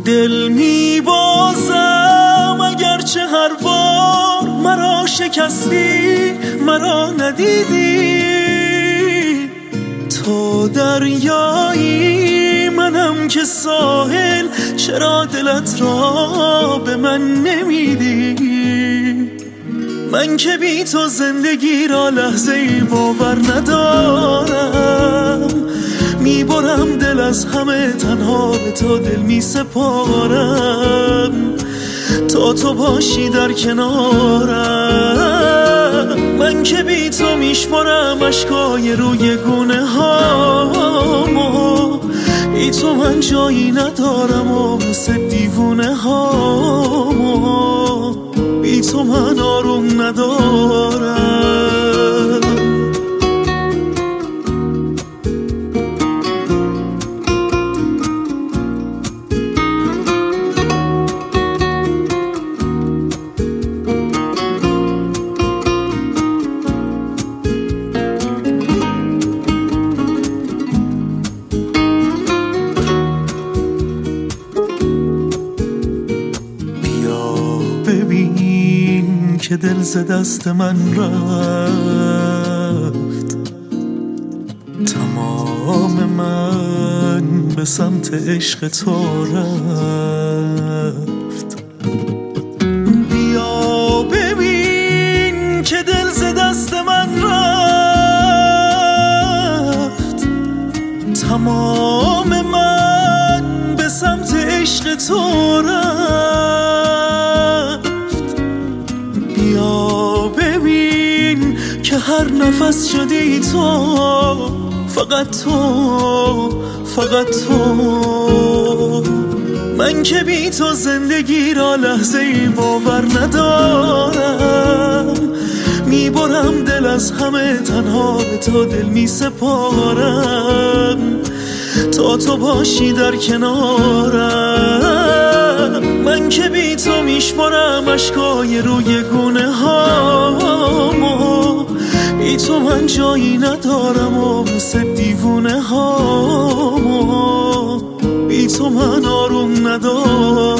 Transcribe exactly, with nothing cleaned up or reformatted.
دل میبازم اگرچه هر بار مرا شکستی، مرا ندیدی. تو دریایی منم که ساحل، چرا دلت را به من نمیدی؟ من که بی تو زندگی را لحظه ای باور ندارم. میبرم دل از همه، تنها به تو دل میسپارم. تا تو باشی در کنارم، من که بی تو میشمارم اشکای روی گونه هامو. بی تو من جایی ندارم و مثل دیوونه هامو. بی تو من آروم ندارم. ببین که دل ز دست من رفت، تمام من به سمت عشق تو رفت. بیا ببین که دل ز دست من رفت، تمام من به سمت عشق تو رفت. بیا ببین که هر نفس شدی تو، فقط تو، فقط تو. من که بی تو زندگی را لحظه ای باور ندارم. میبرم دل از همه، تنها به تو دل میسپارم. تا تو باشی در کنارم، من که بی تو میشمارم اشکای روی گونه هامو. بی تو من جایی ندارم و مثل دیوونه هامو. بی تو من آروم ندارم.